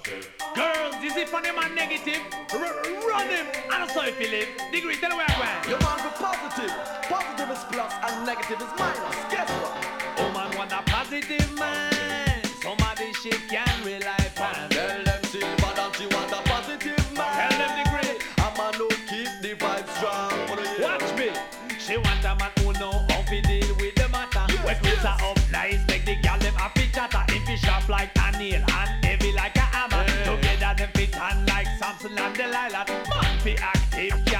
Girls, this is funny man negative. Run him. I don't know if you live. Degree, tell me where I'm going. Your man be positive. Positive is plus and negative is minus. Guess what? Oh man want a positive man. Somebody she can rely upon. Tell them Silva that she want a positive man. Tell them Degree. A man who keep the vibe strong. Watch me. She want a man who know how to deal with the matter. When puts her up nice, make the girl them happy chatter. If he sharp like a nail and heavy like a hammer, together them fit on like Samson and Delilah. Man be active.